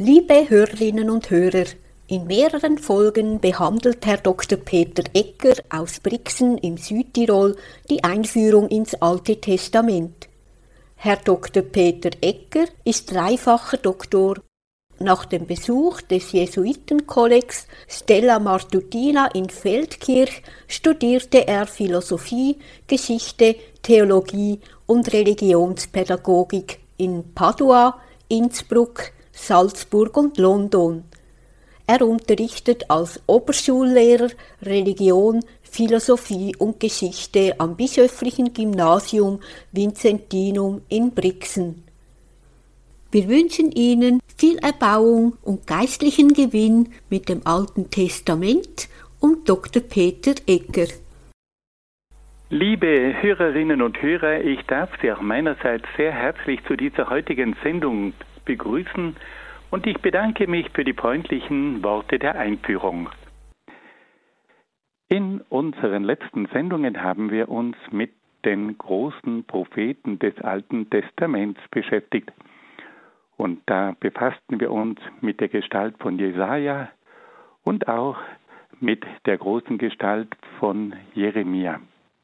Liebe Hörerinnen und Hörer, in mehreren Folgen behandelt Herr Dr. Peter Egger aus Brixen im Südtirol die Einführung ins Alte Testament. Herr Dr. Peter Egger ist dreifacher Doktor. Nach dem Besuch des Jesuitenkollegs Stella Martutina in Feldkirch studierte er Philosophie, Geschichte, Theologie und Religionspädagogik in Padua, Innsbruck, Salzburg und London. Er unterrichtet als Oberschullehrer Religion, Philosophie und Geschichte am Bischöflichen Gymnasium Vincentinum in Brixen. Wir wünschen Ihnen viel Erbauung und geistlichen Gewinn mit dem Alten Testament und Dr. Peter Egger. Liebe Hörerinnen und Hörer, ich darf Sie auch meinerseits sehr herzlich zu dieser heutigen Sendung begrüßen und ich bedanke mich für die freundlichen Worte der Einführung. In unseren letzten Sendungen haben wir uns mit den großen Propheten des Alten Testaments beschäftigt. Und da befassten wir uns mit der Gestalt von Jesaja und auch mit der großen Gestalt von Jeremia.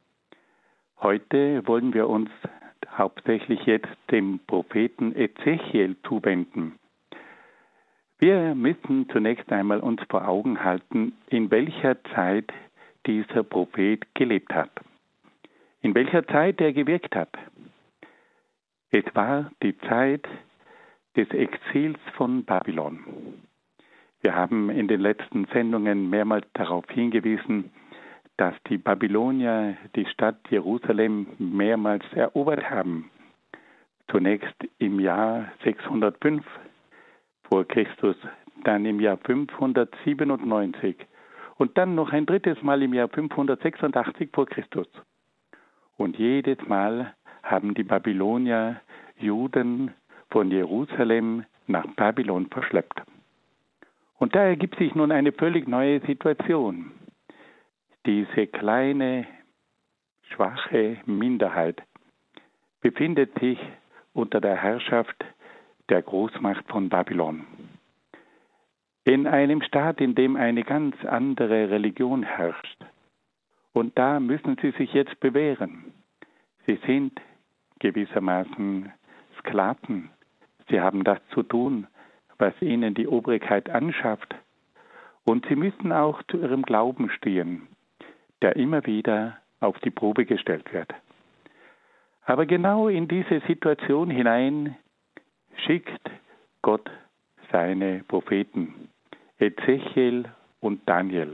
Heute wollen wir uns hauptsächlich jetzt dem Propheten Ezechiel zuwenden. Wir müssen zunächst einmal uns vor Augen halten, in welcher Zeit dieser Prophet gelebt hat, in welcher Zeit er gewirkt hat. Es war die Zeit des Exils von Babylon. Wir haben in den letzten Sendungen mehrmals darauf hingewiesen, dass die Babylonier die Stadt Jerusalem mehrmals erobert haben. Zunächst im Jahr 605 vor Christus, dann im Jahr 597 und dann noch ein drittes Mal im Jahr 586 vor Christus. Und jedes Mal haben die Babylonier Juden von Jerusalem nach Babylon verschleppt. Und da ergibt sich nun eine völlig neue Situation. Diese kleine, schwache Minderheit befindet sich unter der Herrschaft der Großmacht von Babylon. In einem Staat, in dem eine ganz andere Religion herrscht. Und da müssen sie sich jetzt bewähren. Sie sind gewissermaßen Sklaven. Sie haben das zu tun, was ihnen die Obrigkeit anschafft. Und sie müssen auch zu ihrem Glauben stehen, der immer wieder auf die Probe gestellt wird. Aber genau in diese Situation hinein schickt Gott seine Propheten, Ezechiel und Daniel.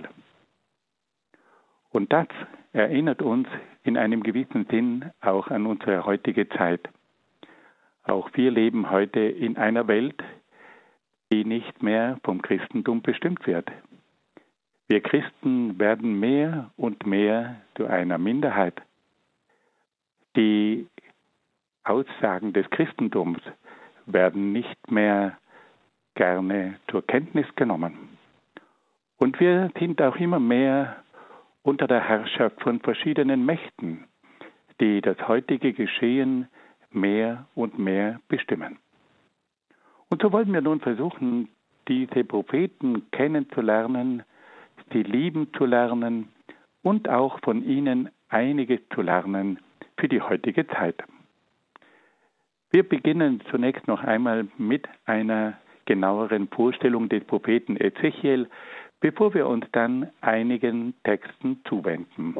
Und das erinnert uns in einem gewissen Sinn auch an unsere heutige Zeit. Auch wir leben heute in einer Welt, die nicht mehr vom Christentum bestimmt wird. Wir Christen werden mehr und mehr zu einer Minderheit. Die Aussagen des Christentums werden nicht mehr gerne zur Kenntnis genommen. Und wir sind auch immer mehr unter der Herrschaft von verschiedenen Mächten, die das heutige Geschehen mehr und mehr bestimmen. Und so wollen wir nun versuchen, diese Propheten kennenzulernen, sie lieben zu lernen und auch von ihnen einiges zu lernen für die heutige Zeit. Wir beginnen zunächst noch einmal mit einer genaueren Vorstellung des Propheten Ezechiel, bevor wir uns dann einigen Texten zuwenden.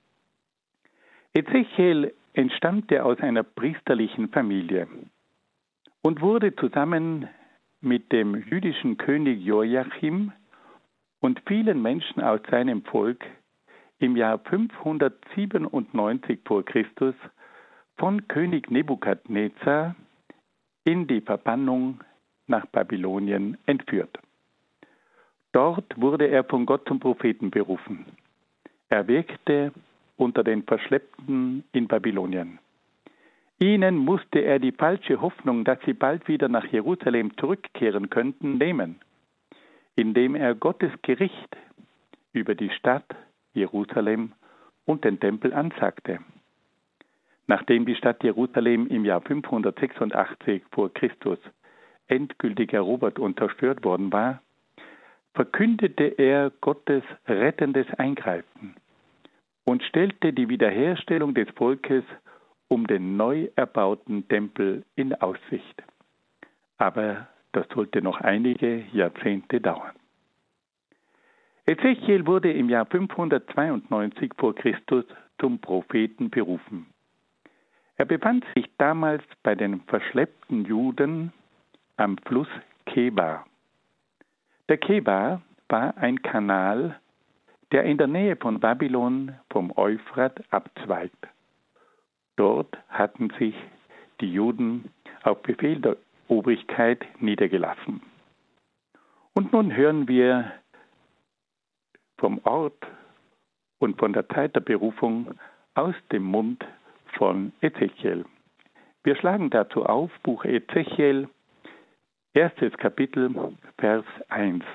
Ezechiel entstammte aus einer priesterlichen Familie und wurde zusammen mit dem jüdischen König Joachim und vielen Menschen aus seinem Volk im Jahr 597 vor Christus von König Nebukadnezar in die Verbannung nach Babylonien entführt. Dort wurde er von Gott zum Propheten berufen. Er wirkte unter den Verschleppten in Babylonien. Ihnen musste er die falsche Hoffnung, dass sie bald wieder nach Jerusalem zurückkehren könnten, nehmen, indem er Gottes Gericht über die Stadt Jerusalem und den Tempel ansagte. Nachdem die Stadt Jerusalem im Jahr 586 vor Christus endgültig erobert und zerstört worden war, verkündete er Gottes rettendes Eingreifen und stellte die Wiederherstellung des Volkes um den neu erbauten Tempel in Aussicht. Aber das sollte noch einige Jahrzehnte dauern. Ezechiel wurde im Jahr 592 vor Christus zum Propheten berufen. Er befand sich damals bei den verschleppten Juden am Fluss Kebar. Der Kebar war ein Kanal, der in der Nähe von Babylon vom Euphrat abzweigt. Dort hatten sich die Juden auf Befehl der Obrigkeit niedergelassen. Und nun hören wir vom Ort und von der Zeit der Berufung aus dem Mund von Ezechiel. Wir schlagen dazu auf, Buch Ezechiel, 1. Kapitel, Vers 1.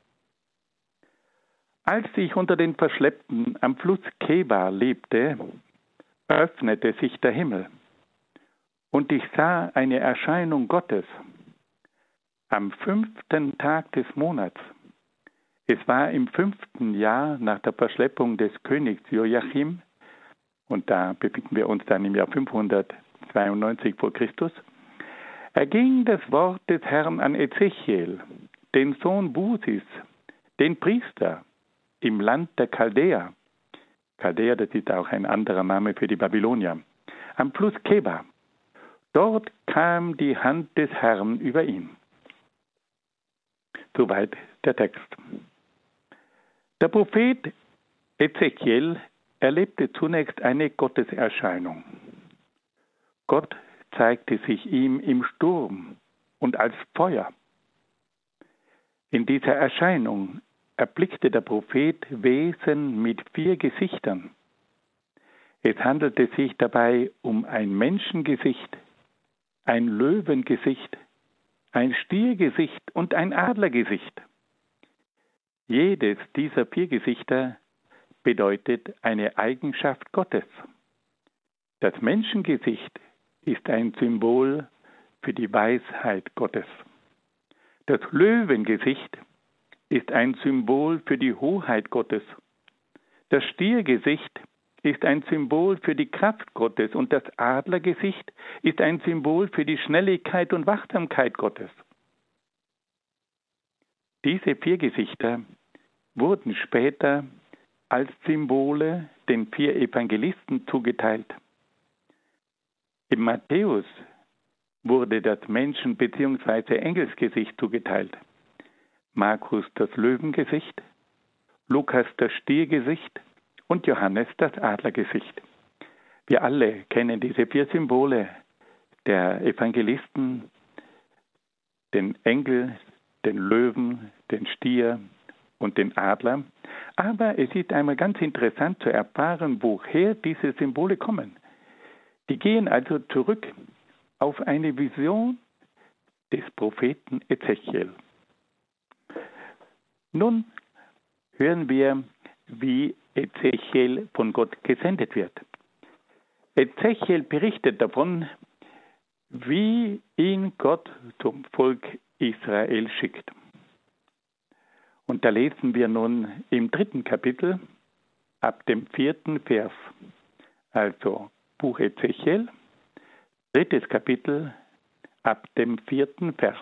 Als ich unter den Verschleppten am Fluss Kebar lebte, öffnete sich der Himmel, und ich sah eine Erscheinung Gottes am 5. Tag des Monats. Es war im 5. Jahr nach der Verschleppung des Königs Joachim, und da befinden wir uns dann im Jahr 592 vor Christus, erging das Wort des Herrn an Ezechiel, den Sohn Busis, den Priester, im Land der Chaldäer. Chaldäer, das ist auch ein anderer Name für die Babylonier, am Fluss Kebar. Dort kam die Hand des Herrn über ihn. Soweit der Text. Der Prophet Ezechiel erlebte zunächst eine Gotteserscheinung. Gott zeigte sich ihm im Sturm und als Feuer. In dieser Erscheinung erblickte der Prophet Wesen mit 4 Gesichtern. Es handelte sich dabei um ein Menschengesicht, ein Löwengesicht, ein Stiergesicht und ein Adlergesicht. Jedes dieser 4 Gesichter bedeutet eine Eigenschaft Gottes. Das Menschengesicht ist ein Symbol für die Weisheit Gottes. Das Löwengesicht ist ein Symbol für die Hoheit Gottes. Das Stiergesicht ist ein Symbol für die Kraft Gottes und das Adlergesicht ist ein Symbol für die Schnelligkeit und Wachsamkeit Gottes. Diese 4 Gesichter wurden später als Symbole den 4 Evangelisten zugeteilt. Im Matthäus wurde das Menschen- bzw. Engelsgesicht zugeteilt. Markus das Löwengesicht, Lukas das Stiergesicht und Johannes das Adlergesicht. Wir alle kennen diese 4 Symbole der Evangelisten, den Engel, den Löwen, den Stier und den Adler. Aber es ist einmal ganz interessant zu erfahren, woher diese Symbole kommen. Die gehen also zurück auf eine Vision des Propheten Ezechiel. Nun hören wir, wie Ezechiel von Gott gesendet wird. Ezechiel berichtet davon, wie ihn Gott zum Volk Israel schickt. Und da lesen wir nun im 3. Kapitel ab dem 4. Vers. Also Buch Ezechiel, 3. Kapitel ab dem 4. Vers.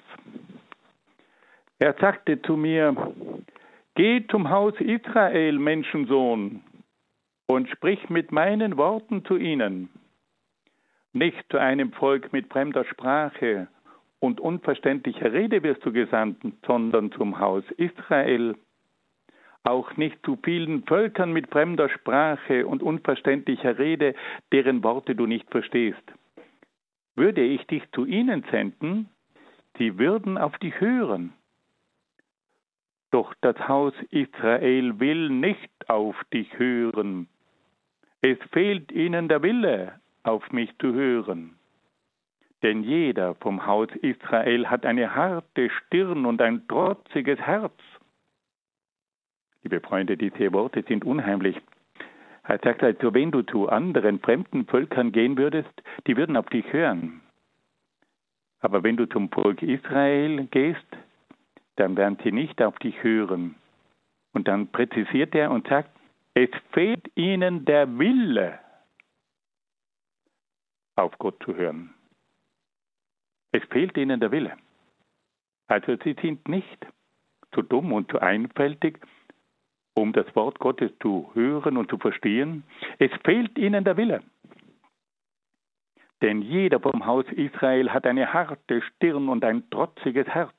Er sagte zu mir: Geh zum Haus Israel, Menschensohn, und sprich mit meinen Worten zu ihnen. Nicht zu einem Volk mit fremder Sprache und unverständlicher Rede wirst du gesandt, sondern zum Haus Israel. Auch nicht zu vielen Völkern mit fremder Sprache und unverständlicher Rede, deren Worte du nicht verstehst. Würde ich dich zu ihnen senden, sie würden auf dich hören. Doch das Haus Israel will nicht auf dich hören. Es fehlt ihnen der Wille, auf mich zu hören. Denn jeder vom Haus Israel hat eine harte Stirn und ein trotziges Herz. Liebe Freunde, diese Worte sind unheimlich. Er sagt also, wenn du zu anderen fremden Völkern gehen würdest, die würden auf dich hören. Aber wenn du zum Volk Israel gehst, dann werden sie nicht auf dich hören. Und dann präzisiert er und sagt, es fehlt ihnen der Wille, auf Gott zu hören. Es fehlt ihnen der Wille. Also sie sind nicht zu dumm und zu einfältig, um das Wort Gottes zu hören und zu verstehen. Es fehlt ihnen der Wille. Denn jeder vom Haus Israel hat eine harte Stirn und ein trotziges Herz.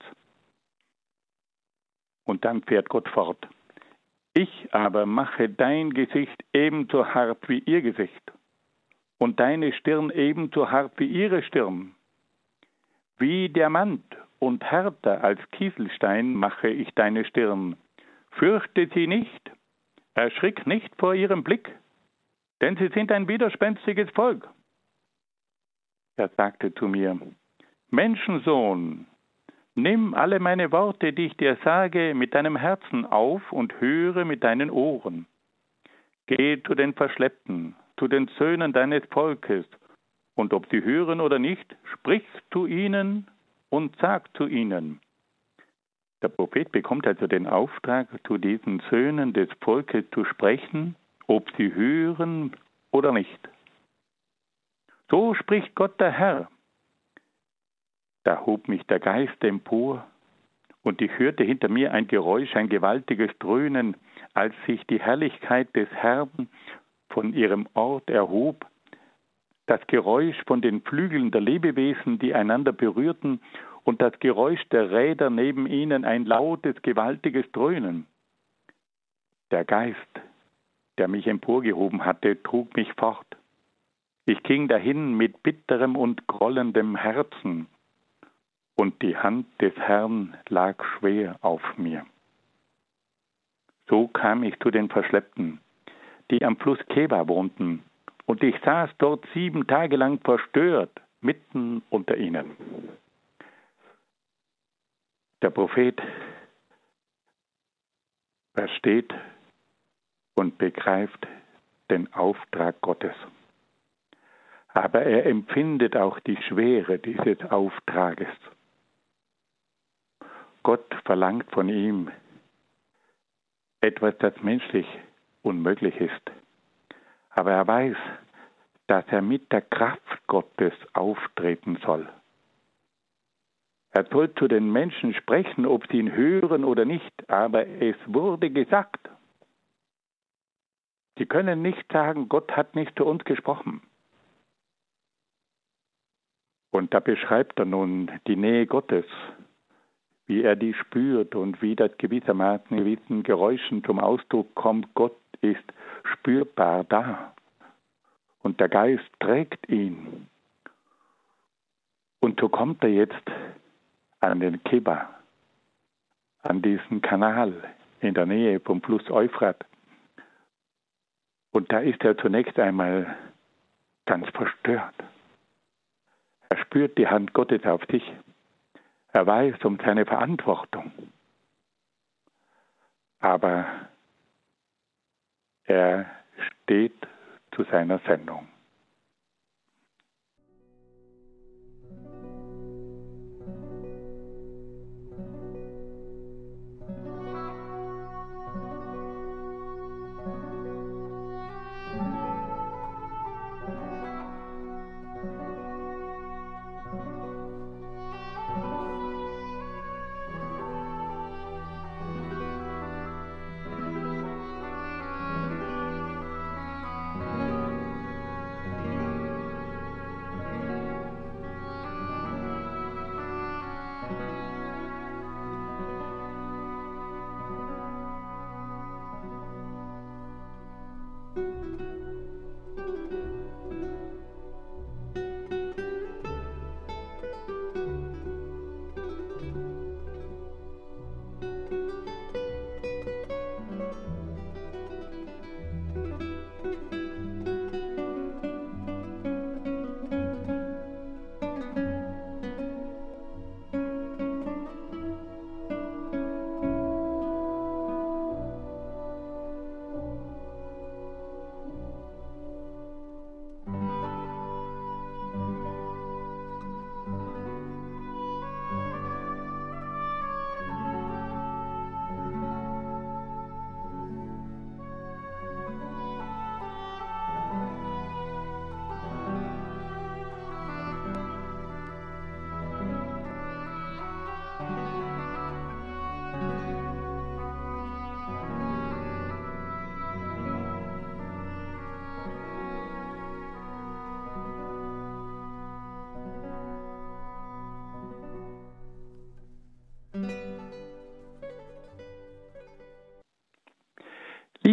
Und dann fährt Gott fort. Ich aber mache dein Gesicht ebenso hart wie ihr Gesicht und deine Stirn ebenso hart wie ihre Stirn. Wie Diamant und härter als Kieselstein mache ich deine Stirn. Fürchte sie nicht, erschrick nicht vor ihrem Blick, denn sie sind ein widerspenstiges Volk. Er sagte zu mir, Menschensohn, nimm alle meine Worte, die ich dir sage, mit deinem Herzen auf und höre mit deinen Ohren. Geh zu den Verschleppten, zu den Söhnen deines Volkes, und ob sie hören oder nicht, sprich zu ihnen und sag zu ihnen. Der Prophet bekommt also den Auftrag, zu diesen Söhnen des Volkes zu sprechen, ob sie hören oder nicht. So spricht Gott der Herr. Da hob mich der Geist empor, und ich hörte hinter mir ein Geräusch, ein gewaltiges Dröhnen, als sich die Herrlichkeit des Herrn von ihrem Ort erhob, das Geräusch von den Flügeln der Lebewesen, die einander berührten, und das Geräusch der Räder neben ihnen ein lautes, gewaltiges Dröhnen. Der Geist, der mich emporgehoben hatte, trug mich fort. Ich ging dahin mit bitterem und grollendem Herzen, und die Hand des Herrn lag schwer auf mir. So kam ich zu den Verschleppten, die am Fluss Keba wohnten, und ich saß dort 7 Tage lang verstört, mitten unter ihnen. Der Prophet versteht und begreift den Auftrag Gottes. Aber er empfindet auch die Schwere dieses Auftrages. Gott verlangt von ihm etwas, das menschlich unmöglich ist. Aber er weiß, dass er mit der Kraft Gottes auftreten soll. Er soll zu den Menschen sprechen, ob sie ihn hören oder nicht, aber es wurde gesagt. Sie können nicht sagen, Gott hat nicht zu uns gesprochen. Und da beschreibt er nun die Nähe Gottes, wie er die spürt und wie das gewissermaßen in gewissen Geräuschen zum Ausdruck kommt. Gott ist spürbar da und der Geist trägt ihn. Und so kommt er jetzt an den Keba, an diesen Kanal in der Nähe vom Fluss Euphrat. Und da ist er zunächst einmal ganz verstört. Er spürt die Hand Gottes auf sich. Er weiß um seine Verantwortung. Aber er steht zu seiner Sendung.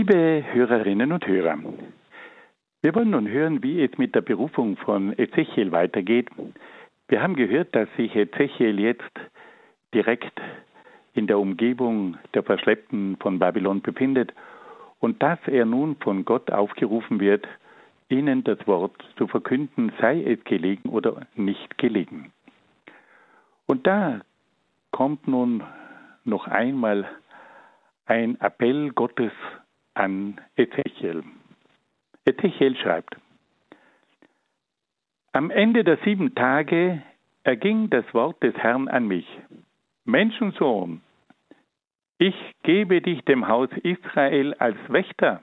Liebe Hörerinnen und Hörer, wir wollen nun hören, wie es mit der Berufung von Ezechiel weitergeht. Wir haben gehört, dass sich Ezechiel jetzt direkt in der Umgebung der Verschleppten von Babylon befindet und dass er nun von Gott aufgerufen wird, ihnen das Wort zu verkünden, sei es gelegen oder nicht gelegen. Und da kommt nun noch einmal ein Appell Gottes an Ezechiel. Ezechiel schreibt: Am Ende der 7 Tage erging das Wort des Herrn an mich. Menschensohn, ich gebe dich dem Haus Israel als Wächter.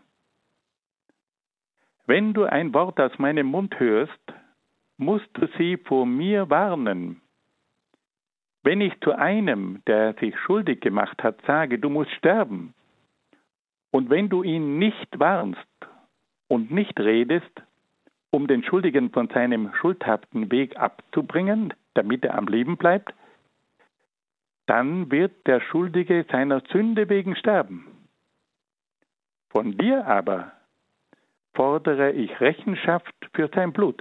Wenn du ein Wort aus meinem Mund hörst, musst du sie vor mir warnen. Wenn ich zu einem, der sich schuldig gemacht hat, sage, du musst sterben, und wenn du ihn nicht warnst und nicht redest, um den Schuldigen von seinem schuldhaften Weg abzubringen, damit er am Leben bleibt, dann wird der Schuldige seiner Sünde wegen sterben. Von dir aber fordere ich Rechenschaft für sein Blut.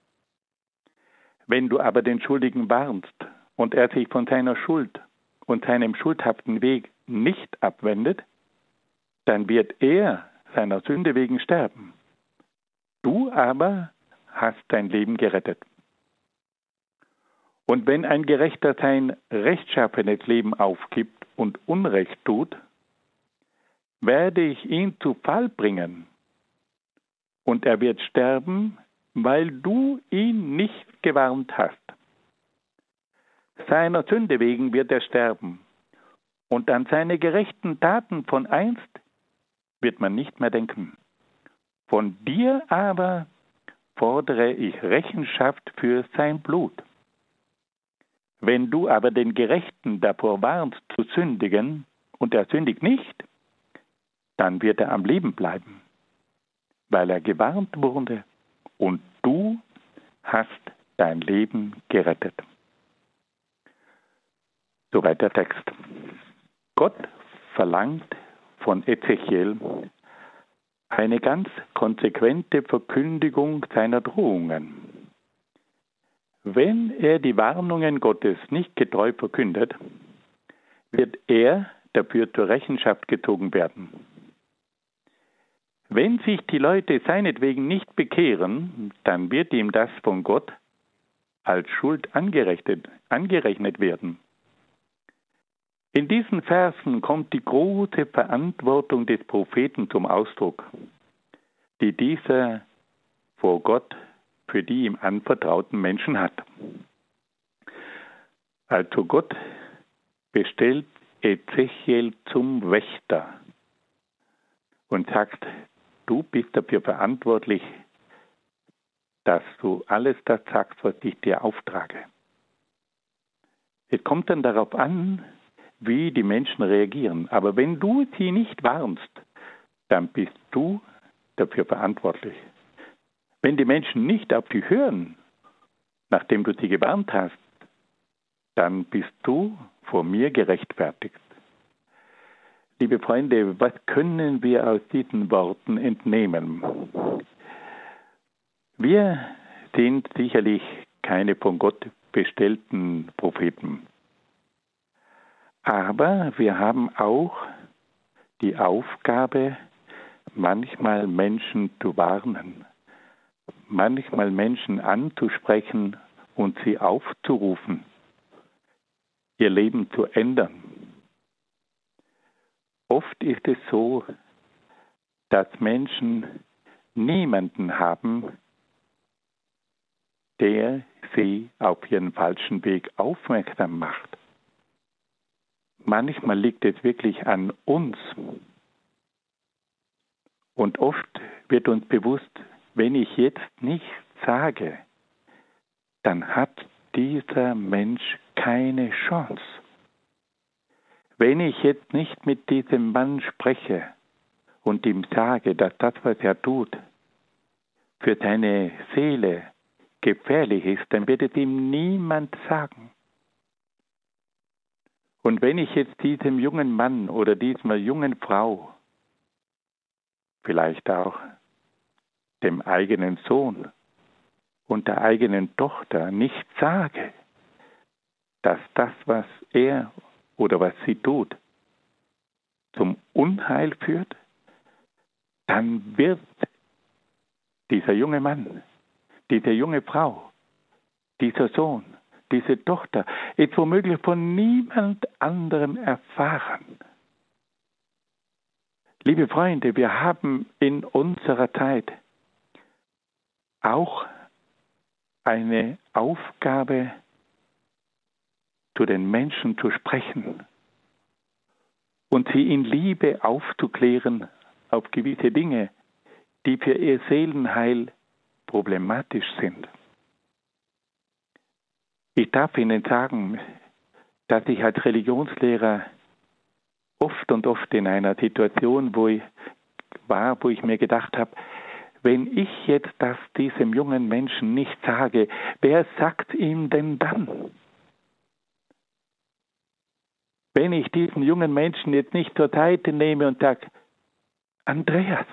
Wenn du aber den Schuldigen warnst und er sich von seiner Schuld und seinem schuldhaften Weg nicht abwendet, dann wird er seiner Sünde wegen sterben. Du aber hast dein Leben gerettet. Und wenn ein Gerechter sein rechtschaffenes Leben aufgibt und Unrecht tut, werde ich ihn zu Fall bringen. Und er wird sterben, weil du ihn nicht gewarnt hast. Seiner Sünde wegen wird er sterben. Und an seine gerechten Taten von einst wird man nicht mehr denken. Von dir aber fordere ich Rechenschaft für sein Blut. Wenn du aber den Gerechten davor warnst zu sündigen und er sündigt nicht, dann wird er am Leben bleiben, weil er gewarnt wurde und du hast dein Leben gerettet. Soweit der Text. Gott verlangt von Ezechiel eine ganz konsequente Verkündigung seiner Drohungen. Wenn er die Warnungen Gottes nicht getreu verkündet, wird er dafür zur Rechenschaft gezogen werden. Wenn sich die Leute seinetwegen nicht bekehren, dann wird ihm das von Gott als Schuld angerechnet werden. In diesen Versen kommt die große Verantwortung des Propheten zum Ausdruck, die dieser vor Gott für die ihm anvertrauten Menschen hat. Also Gott bestellt Ezechiel zum Wächter und sagt, du bist dafür verantwortlich, dass du alles das sagst, was ich dir auftrage. Es kommt dann darauf an, wie die Menschen reagieren. Aber wenn du sie nicht warnst, dann bist du dafür verantwortlich. Wenn die Menschen nicht auf dich hören, nachdem du sie gewarnt hast, dann bist du vor mir gerechtfertigt. Liebe Freunde, was können wir aus diesen Worten entnehmen? Wir sind sicherlich keine von Gott bestellten Propheten. Aber wir haben auch die Aufgabe, manchmal Menschen zu warnen, manchmal Menschen anzusprechen und sie aufzurufen, ihr Leben zu ändern. Oft ist es so, dass Menschen niemanden haben, der sie auf ihren falschen Weg aufmerksam macht. Manchmal liegt es wirklich an uns. Und oft wird uns bewusst, wenn ich jetzt nichts sage, dann hat dieser Mensch keine Chance. Wenn ich jetzt nicht mit diesem Mann spreche und ihm sage, dass das, was er tut, für seine Seele gefährlich ist, dann wird es ihm niemand sagen. Und wenn ich jetzt diesem jungen Mann oder dieser jungen Frau vielleicht auch dem eigenen Sohn und der eigenen Tochter nicht sage, dass das, was er oder was sie tut, zum Unheil führt, dann wird dieser junge Mann, diese junge Frau, dieser Sohn, diese Tochter es womöglich von niemand anderem erfahren. Liebe Freunde, wir haben in unserer Zeit auch eine Aufgabe, zu den Menschen zu sprechen und sie in Liebe aufzuklären auf gewisse Dinge, die für ihr Seelenheil problematisch sind. Ich darf Ihnen sagen, dass ich als Religionslehrer oft in einer Situation wo ich mir gedacht habe, wenn ich jetzt das diesem jungen Menschen nicht sage, wer sagt ihm denn dann? Wenn ich diesen jungen Menschen jetzt nicht zur Seite nehme und sage, Andreas,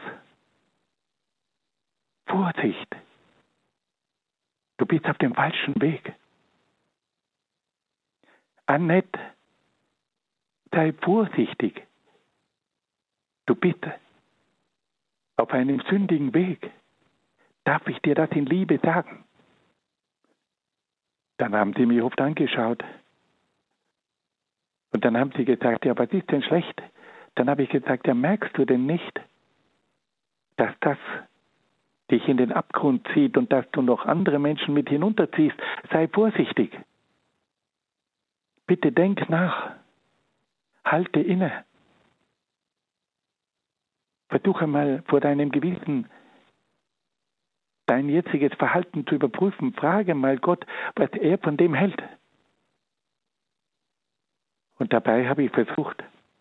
Vorsicht, du bist auf dem falschen Weg. Annette, sei vorsichtig, du bist auf einem sündigen Weg. Darf ich dir das in Liebe sagen? Dann haben sie mich oft angeschaut. Und dann haben sie gesagt, ja, was ist denn schlecht? Dann habe ich gesagt, ja, merkst du denn nicht, dass das dich in den Abgrund zieht und dass du noch andere Menschen mit hinunterziehst? Sei vorsichtig. Bitte denk nach. Halte inne. Versuche mal vor deinem Gewissen dein jetziges Verhalten zu überprüfen. Frage mal Gott, was er von dem hält. Und dabei habe ich versucht,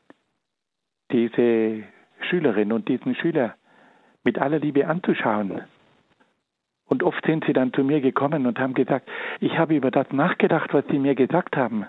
diese Schülerin und diesen Schüler mit aller Liebe anzuschauen. Und oft sind sie dann zu mir gekommen und haben gesagt, ich habe über das nachgedacht, was sie mir gesagt haben.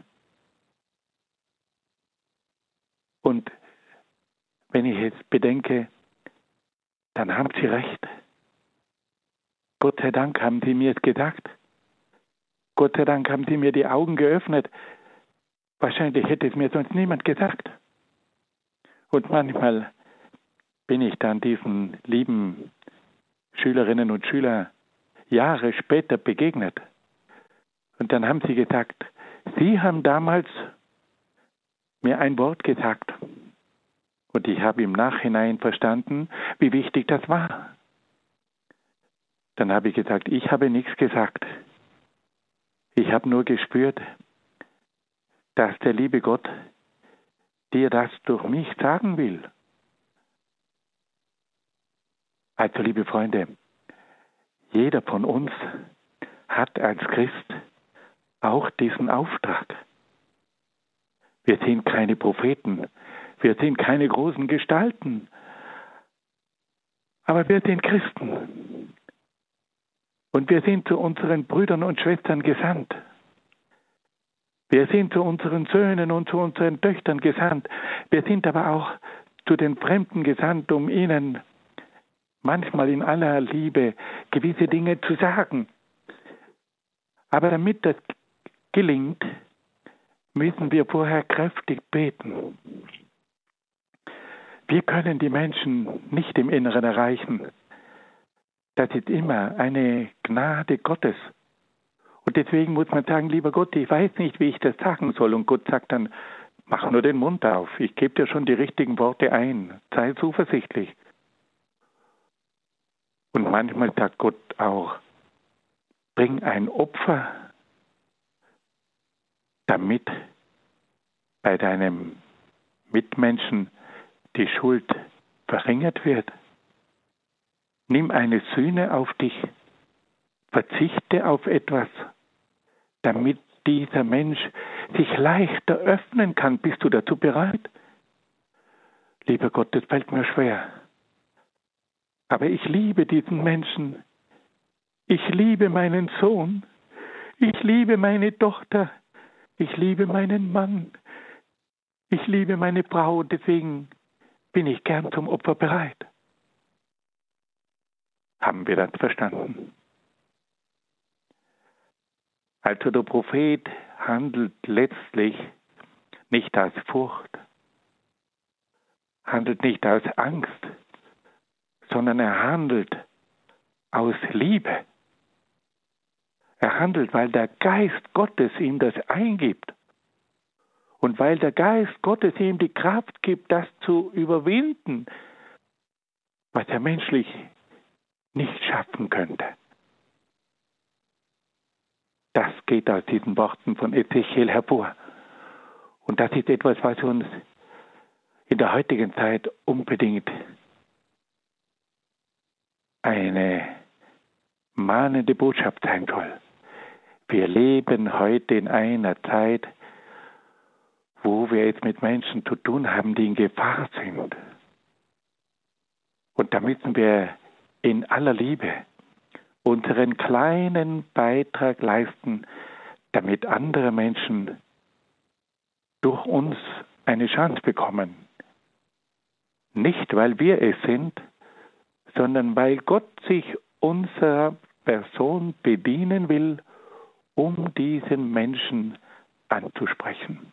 Und wenn ich es bedenke, dann haben sie recht. Gott sei Dank haben sie mir es gesagt. Gott sei Dank haben sie mir die Augen geöffnet. Wahrscheinlich hätte es mir sonst niemand gesagt. Und manchmal bin ich dann diesen lieben Schülerinnen und Schülern Jahre später begegnet. Und dann haben sie gesagt, Sie haben damals mir ein Wort gesagt. Und ich habe im Nachhinein verstanden, wie wichtig das war. Dann habe ich gesagt, ich habe nichts gesagt. Ich habe nur gespürt, dass der liebe Gott dir das durch mich sagen will. Also, liebe Freunde, jeder von uns hat als Christ auch diesen Auftrag. Wir sind keine Propheten, wir sind keine großen Gestalten, aber wir sind Christen. Und wir sind zu unseren Brüdern und Schwestern gesandt. Wir sind zu unseren Söhnen und zu unseren Töchtern gesandt. Wir sind aber auch zu den Fremden gesandt, um ihnen manchmal in aller Liebe gewisse Dinge zu sagen. Aber damit das gelingt, müssen wir vorher kräftig beten. Wir können die Menschen nicht im Inneren erreichen. Das ist immer eine Gnade Gottes. Und deswegen muss man sagen, lieber Gott, ich weiß nicht, wie ich das sagen soll. Und Gott sagt dann, mach nur den Mund auf. Ich gebe dir schon die richtigen Worte ein. Sei zuversichtlich. Und manchmal sagt Gott auch, bring ein Opfer, damit bei deinem Mitmenschen die Schuld verringert wird. Nimm eine Sühne auf dich, verzichte auf etwas, damit dieser Mensch sich leichter öffnen kann. Bist du dazu bereit? Lieber Gott, das fällt mir schwer. Aber ich liebe diesen Menschen. Ich liebe meinen Sohn. Ich liebe meine Tochter. Ich liebe meinen Mann. Ich liebe meine Frau und deswegen bin ich gern zum Opfer bereit. Haben wir das verstanden? Also der Prophet handelt letztlich nicht aus Furcht, handelt nicht aus Angst, sondern er handelt aus Liebe. Er handelt, weil der Geist Gottes ihm das eingibt und weil der Geist Gottes ihm die Kraft gibt, das zu überwinden, was er menschlich nicht schaffen könnte. Das geht aus diesen Worten von Ezechiel hervor. Und das ist etwas, was uns in der heutigen Zeit unbedingt eine mahnende Botschaft sein soll. Wir leben heute in einer Zeit, wo wir jetzt mit Menschen zu tun haben, die in Gefahr sind. Und da müssen wir in aller Liebe unseren kleinen Beitrag leisten, damit andere Menschen durch uns eine Chance bekommen. Nicht, weil wir es sind, sondern weil Gott sich unserer Person bedienen will, um diesen Menschen anzusprechen.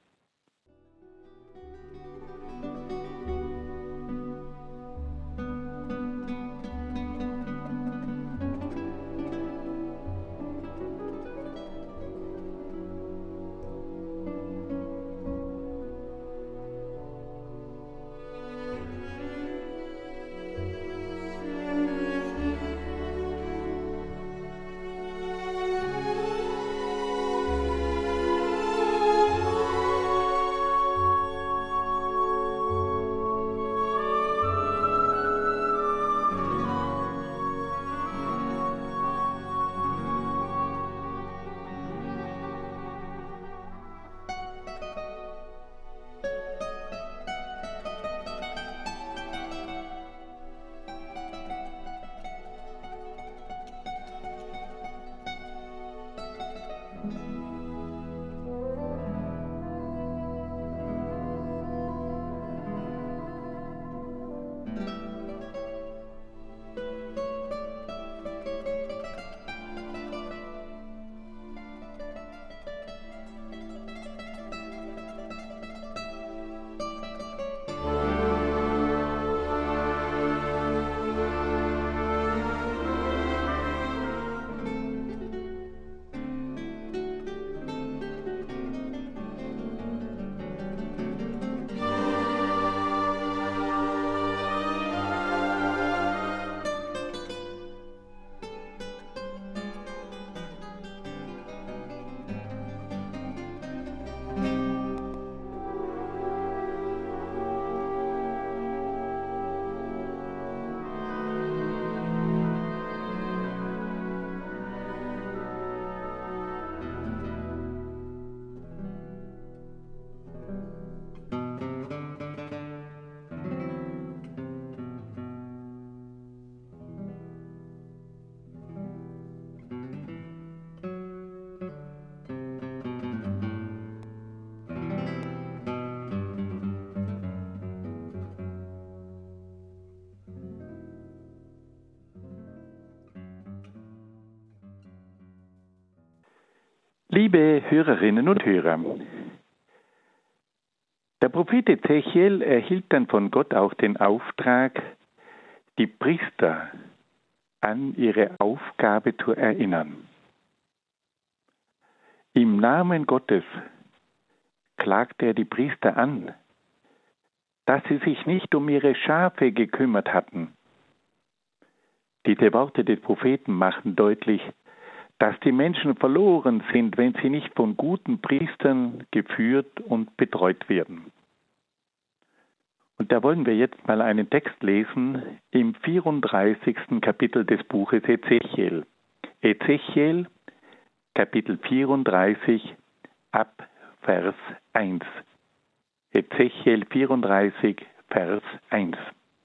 Liebe Hörerinnen und Hörer, der Prophet Ezechiel erhielt dann von Gott auch den Auftrag, die Priester an ihre Aufgabe zu erinnern. Im Namen Gottes klagte er die Priester an, dass sie sich nicht um ihre Schafe gekümmert hatten. Diese Worte des Propheten machen deutlich, dass die Menschen verloren sind, wenn sie nicht von guten Priestern geführt und betreut werden. Und da wollen wir jetzt mal einen Text lesen im 34. Kapitel des Buches Ezechiel. Ezechiel, Kapitel 34, ab Vers 1. Ezechiel 34, Vers 1.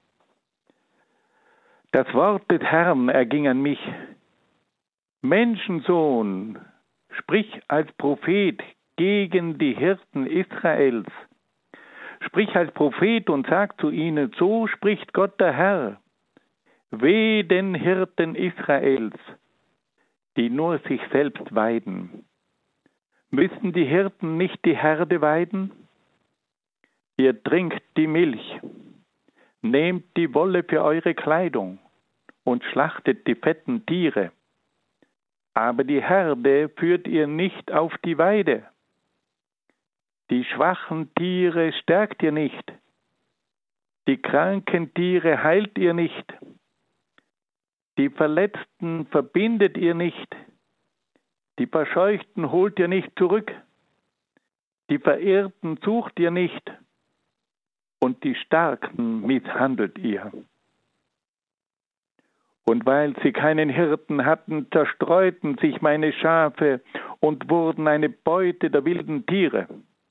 Das Wort des Herrn erging an mich: Menschensohn, sprich als Prophet gegen die Hirten Israels. Sprich als Prophet und sag zu ihnen: So spricht Gott der Herr. Weh den Hirten Israels, die nur sich selbst weiden. Müssen die Hirten nicht die Herde weiden? Ihr trinkt die Milch, nehmt die Wolle für eure Kleidung und schlachtet die fetten Tiere. Aber die Herde führt ihr nicht auf die Weide. Die schwachen Tiere stärkt ihr nicht. Die kranken Tiere heilt ihr nicht. Die Verletzten verbindet ihr nicht. Die Verscheuchten holt ihr nicht zurück. Die Verirrten sucht ihr nicht. Und die Starken misshandelt ihr. Und weil sie keinen Hirten hatten, zerstreuten sich meine Schafe und wurden eine Beute der wilden Tiere.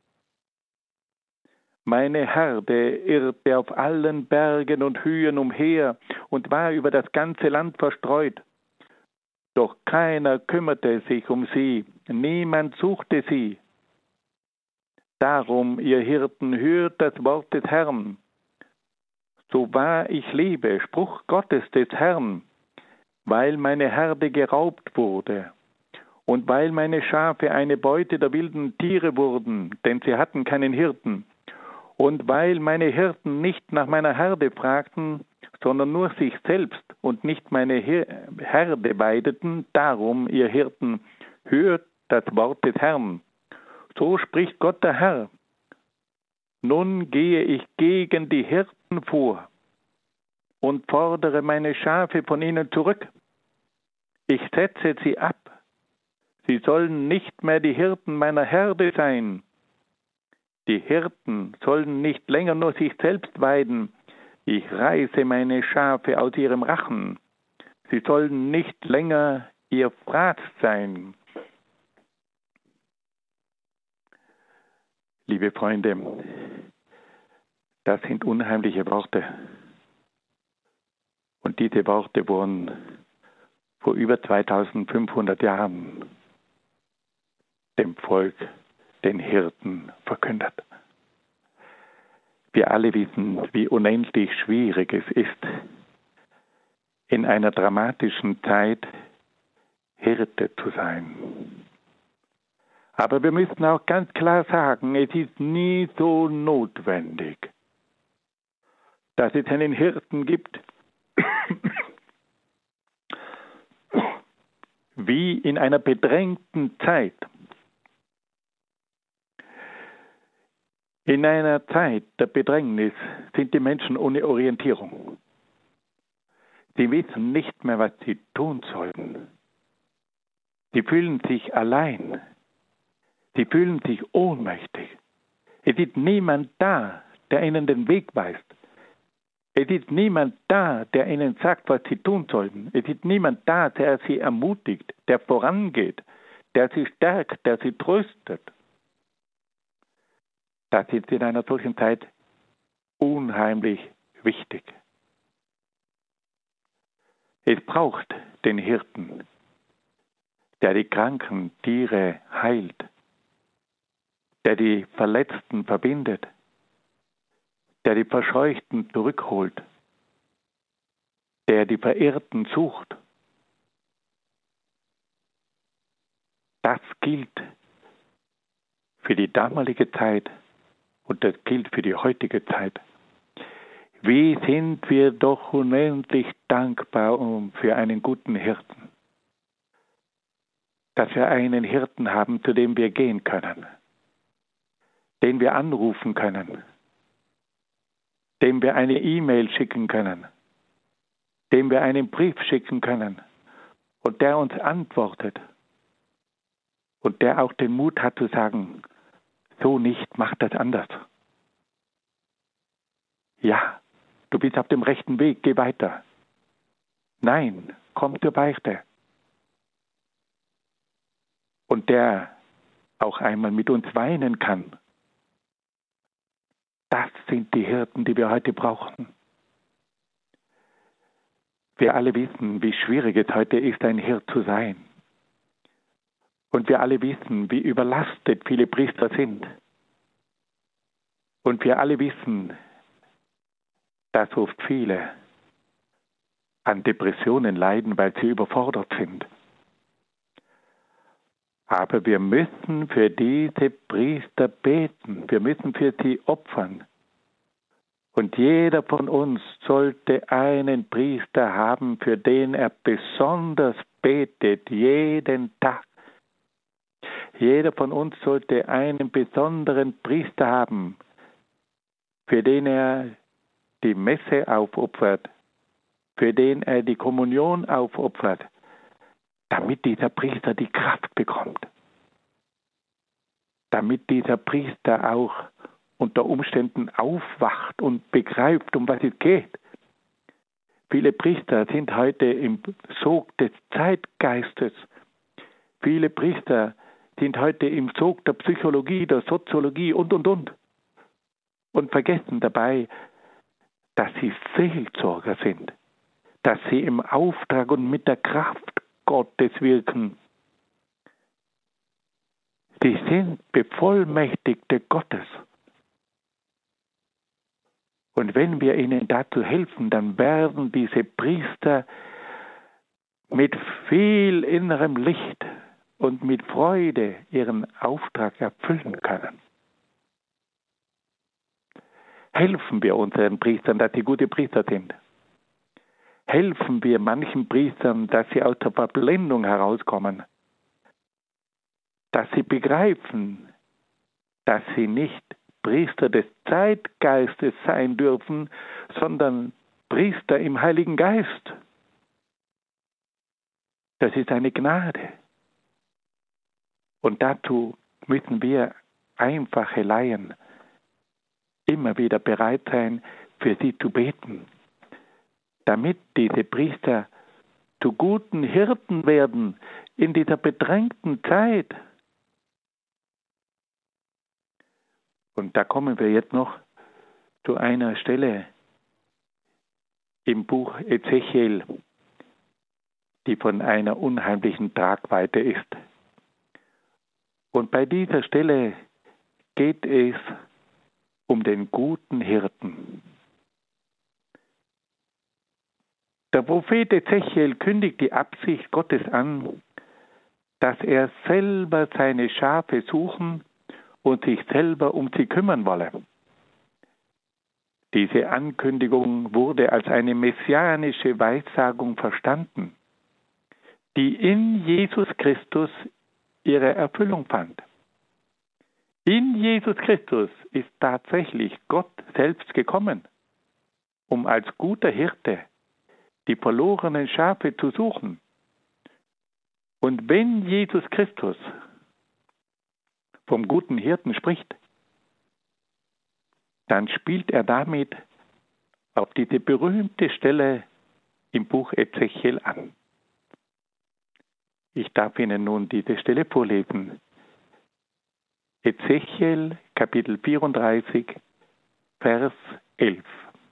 Meine Herde irrte auf allen Bergen und Höhen umher und war über das ganze Land verstreut. Doch keiner kümmerte sich um sie, niemand suchte sie. Darum, ihr Hirten, hört das Wort des Herrn. So wahr ich lebe, Spruch Gottes des Herrn, weil meine Herde geraubt wurde und weil meine Schafe eine Beute der wilden Tiere wurden, denn sie hatten keinen Hirten, und weil meine Hirten nicht nach meiner Herde fragten, sondern nur sich selbst und nicht meine Herde weideten, darum, ihr Hirten, hört das Wort des Herrn. So spricht Gott der Herr. Nun gehe ich gegen die Hirten vor und fordere meine Schafe von ihnen zurück. Ich setze sie ab. Sie sollen nicht mehr die Hirten meiner Herde sein. Die Hirten sollen nicht länger nur sich selbst weiden. Ich reiße meine Schafe aus ihrem Rachen. Sie sollen nicht länger ihr Fraß sein. Liebe Freunde, das sind unheimliche Worte. Und diese Worte wurden vor über 2500 Jahren dem Volk, den Hirten, verkündet. Wir alle wissen, wie unendlich schwierig es ist, in einer dramatischen Zeit Hirte zu sein. Aber wir müssen auch ganz klar sagen, es ist nie so notwendig, dass es einen Hirten gibt, wie in einer bedrängten Zeit. In einer Zeit der Bedrängnis sind die Menschen ohne Orientierung. Sie wissen nicht mehr, was sie tun sollen. Sie fühlen sich allein. Sie fühlen sich ohnmächtig. Es ist niemand da, der ihnen den Weg weist. Es ist niemand da, der ihnen sagt, was sie tun sollen. Es ist niemand da, der sie ermutigt, der vorangeht, der sie stärkt, der sie tröstet. Das ist in einer solchen Zeit unheimlich wichtig. Es braucht den Hirten, der die kranken Tiere heilt, der die Verletzten verbindet, der die Verscheuchten zurückholt, der die Verirrten sucht. Das gilt für die damalige Zeit und das gilt für die heutige Zeit. Wie sind wir doch unendlich dankbar für einen guten Hirten, dass wir einen Hirten haben, zu dem wir gehen können, den wir anrufen können, dem wir eine E-Mail schicken können, dem wir einen Brief schicken können und der uns antwortet und der auch den Mut hat zu sagen, so nicht, mach das anders. Ja, du bist auf dem rechten Weg, geh weiter. Nein, komm zur Beichte. Und der auch einmal mit uns weinen kann. Das sind die Hirten, die wir heute brauchen. Wir alle wissen, wie schwierig es heute ist, ein Hirt zu sein. Und wir alle wissen, wie überlastet viele Priester sind. Und wir alle wissen, dass oft viele an Depressionen leiden, weil sie überfordert sind. Aber wir müssen für diese Priester beten. Wir müssen für sie opfern. Und jeder von uns sollte einen Priester haben, für den er besonders betet, jeden Tag. Jeder von uns sollte einen besonderen Priester haben, für den er die Messe aufopfert, für den er die Kommunion aufopfert, damit dieser Priester die Kraft bekommt. Damit dieser Priester auch unter Umständen aufwacht und begreift, um was es geht. Viele Priester sind heute im Sog des Zeitgeistes. Viele Priester sind heute im Sog der Psychologie, der Soziologie und. Und vergessen dabei, dass sie Seelsorger sind, dass sie im Auftrag und mit der Kraft Gottes wirken. Sie sind Bevollmächtigte Gottes. Und wenn wir ihnen dazu helfen, dann werden diese Priester mit viel innerem Licht und mit Freude ihren Auftrag erfüllen können. Helfen wir unseren Priestern, dass sie gute Priester sind. Helfen wir manchen Priestern, dass sie aus der Verblendung herauskommen. Dass sie begreifen, dass sie nicht Priester des Zeitgeistes sein dürfen, sondern Priester im Heiligen Geist. Das ist eine Gnade. Und dazu müssen wir einfache Laien immer wieder bereit sein, für sie zu beten, damit diese Priester zu guten Hirten werden in dieser bedrängten Zeit. Und da kommen wir jetzt noch zu einer Stelle im Buch Ezechiel, die von einer unheimlichen Tragweite ist. Und bei dieser Stelle geht es um den guten Hirten. Der Prophet Ezechiel kündigt die Absicht Gottes an, dass er selber seine Schafe suchen und sich selber um sie kümmern wolle. Diese Ankündigung wurde als eine messianische Weissagung verstanden, die in Jesus Christus ihre Erfüllung fand. In Jesus Christus ist tatsächlich Gott selbst gekommen, um als guter Hirte die verlorenen Schafe zu suchen. Und wenn Jesus Christus vom guten Hirten spricht, dann spielt er damit auf diese berühmte Stelle im Buch Ezechiel an. Ich darf Ihnen nun diese Stelle vorlesen. Ezechiel, Kapitel 34, Vers 11.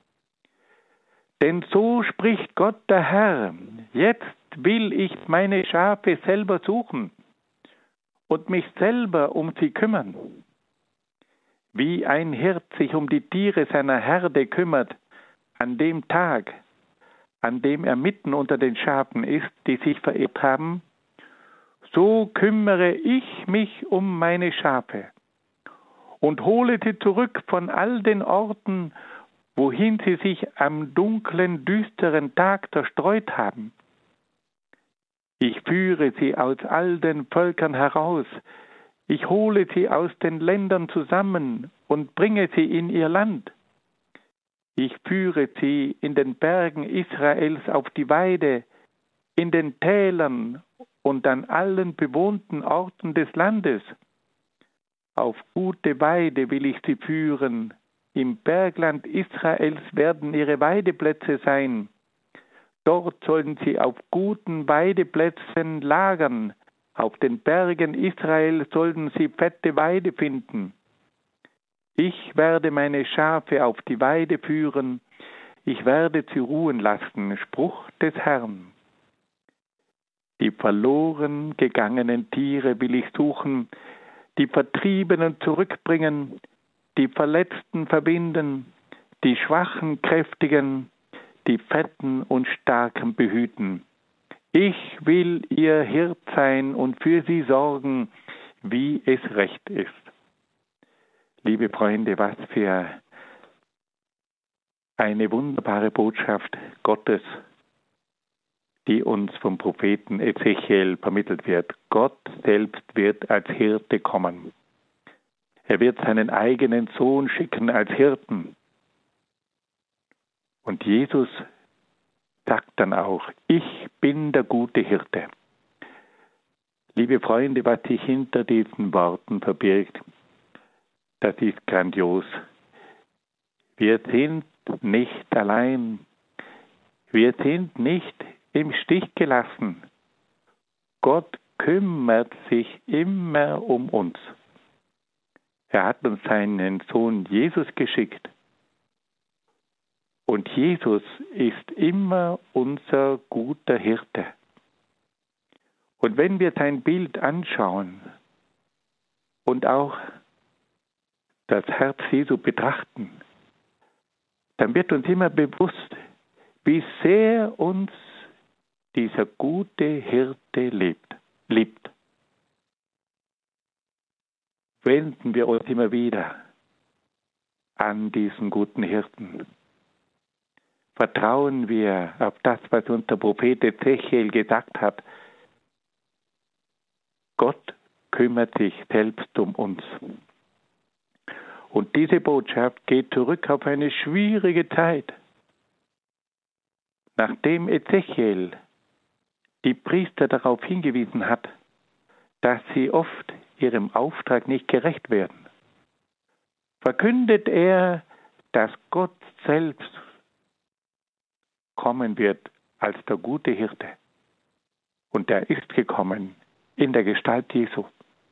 Denn so spricht Gott der Herr, jetzt will ich meine Schafe selber suchen und mich selber um sie kümmern. Wie ein Hirt sich um die Tiere seiner Herde kümmert, an dem Tag, an dem er mitten unter den Schafen ist, die sich verirrt haben, so kümmere ich mich um meine Schafe und hole sie zurück von all den Orten, wohin sie sich am dunklen, düsteren Tag zerstreut haben. Ich führe sie aus all den Völkern heraus, ich hole sie aus den Ländern zusammen und bringe sie in ihr Land. Ich führe sie in den Bergen Israels auf die Weide, in den Tälern und an allen bewohnten Orten des Landes. Auf gute Weide will ich sie führen. Im Bergland Israels werden ihre Weideplätze sein. Dort sollen sie auf guten Weideplätzen lagern. Auf den Bergen Israel sollen sie fette Weide finden. Ich werde meine Schafe auf die Weide führen. Ich werde sie ruhen lassen. Spruch des Herrn. Die verloren gegangenen Tiere will ich suchen, die Vertriebenen zurückbringen, die Verletzten verbinden, die Schwachen kräftigen, die Fetten und Starken behüten. Ich will ihr Hirt sein und für sie sorgen, wie es recht ist. Liebe Freunde, was für eine wunderbare Botschaft Gottes, die uns vom Propheten Ezechiel vermittelt wird. Gott selbst wird als Hirte kommen. Er wird seinen eigenen Sohn schicken als Hirten. Und Jesus sagt dann auch, ich bin der gute Hirte. Liebe Freunde, was sich hinter diesen Worten verbirgt, das ist grandios. Wir sind nicht allein. Wir sind nicht im Stich gelassen. Gott kümmert sich immer um uns. Er hat uns seinen Sohn Jesus geschickt. Und Jesus ist immer unser guter Hirte. Und wenn wir sein Bild anschauen und auch das Herz Jesu betrachten, dann wird uns immer bewusst, wie sehr uns dieser gute Hirte liebt. Wenden wir uns immer wieder an diesen guten Hirten. Vertrauen wir auf das, was uns der Prophet Ezechiel gesagt hat. Gott kümmert sich selbst um uns. Und diese Botschaft geht zurück auf eine schwierige Zeit. Nachdem Ezechiel die Priester darauf hingewiesen hat, dass sie oft ihrem Auftrag nicht gerecht werden, verkündet er, dass Gott selbst kommen wird als der gute Hirte. Und er ist gekommen in der Gestalt Jesu.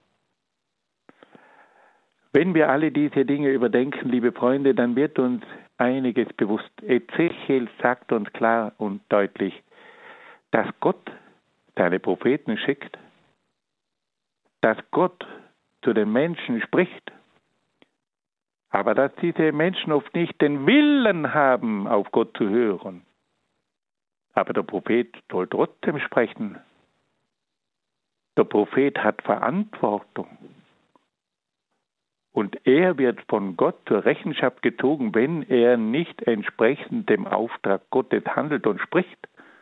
Wenn wir alle diese Dinge überdenken, liebe Freunde, dann wird uns einiges bewusst. Ezechiel sagt uns klar und deutlich, dass Gott seine Propheten schickt, dass Gott zu den Menschen spricht, aber dass diese Menschen oft nicht den Willen haben, auf Gott zu hören. Aber der Prophet soll trotzdem sprechen. Der Prophet hat Verantwortung. Und er wird von Gott zur Rechenschaft gezogen, wenn er nicht entsprechend dem Auftrag Gottes handelt und spricht.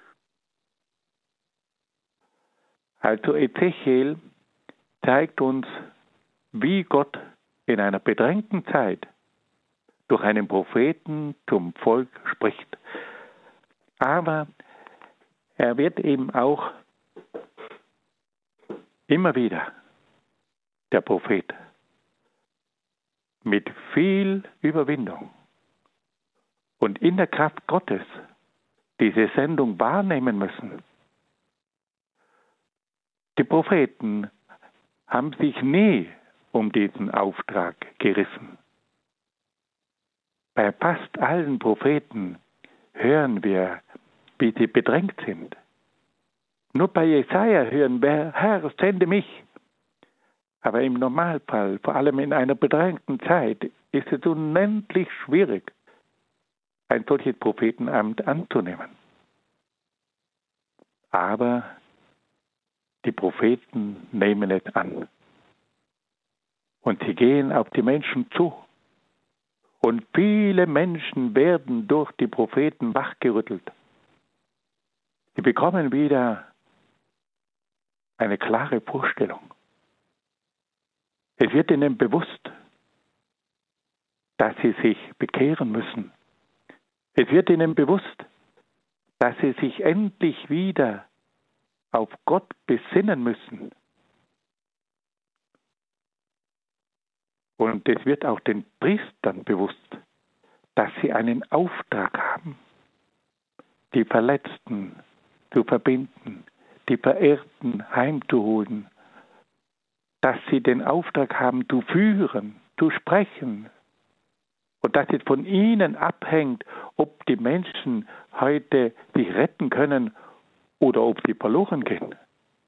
Also Ezechiel zeigt uns, wie Gott in einer bedrängten Zeit durch einen Propheten zum Volk spricht. Aber er wird eben auch immer wieder der Prophet mit viel Überwindung und in der Kraft Gottes diese Sendung wahrnehmen müssen. Die Propheten haben sich nie um diesen Auftrag gerissen. Bei fast allen Propheten hören wir, wie sie bedrängt sind. Nur bei Jesaja hören wir, Herr, sende mich. Aber im Normalfall, vor allem in einer bedrängten Zeit, ist es unendlich schwierig, ein solches Prophetenamt anzunehmen. Aber die Propheten nehmen es an. Und sie gehen auf die Menschen zu. Und viele Menschen werden durch die Propheten wachgerüttelt. Sie bekommen wieder eine klare Vorstellung. Es wird ihnen bewusst, dass sie sich bekehren müssen. Es wird ihnen bewusst, dass sie sich endlich wieder auf Gott besinnen müssen. Und es wird auch den Priestern bewusst, dass sie einen Auftrag haben, die Verletzten zu verbinden, die Verirrten heimzuholen, dass sie den Auftrag haben, zu führen, zu sprechen. Und dass es von ihnen abhängt, ob die Menschen heute sich retten können oder ob sie verloren gehen.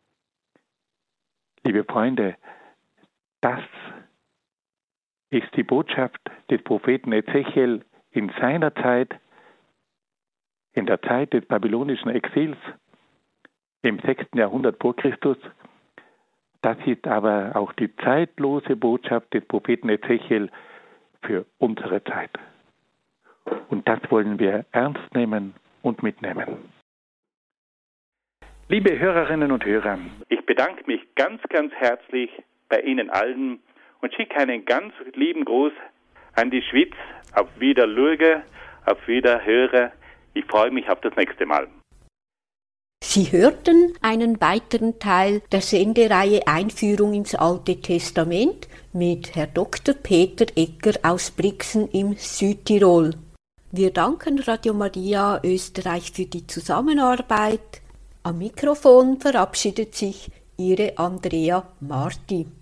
Liebe Freunde, das ist die Botschaft des Propheten Ezechiel in seiner Zeit. in der Zeit des babylonischen Exils im 6. Jahrhundert vor Christus. Das ist aber auch die zeitlose Botschaft des Propheten Ezechiel für unsere Zeit. Und das wollen wir ernst nehmen und mitnehmen. Liebe Hörerinnen und Hörer, ich bedanke mich ganz, ganz herzlich bei Ihnen allen und schicke einen ganz lieben Gruß an die Schweiz. Auf Wiedersehen, auf Wiederhören. Ich freue mich auf das nächste Mal. Sie hörten einen weiteren Teil der Sendereihe Einführung ins Alte Testament mit Herr Dr. Peter Egger aus Brixen im Südtirol. Wir danken Radio Maria Österreich für die Zusammenarbeit. Am Mikrofon verabschiedet sich Ihre Andrea Marti.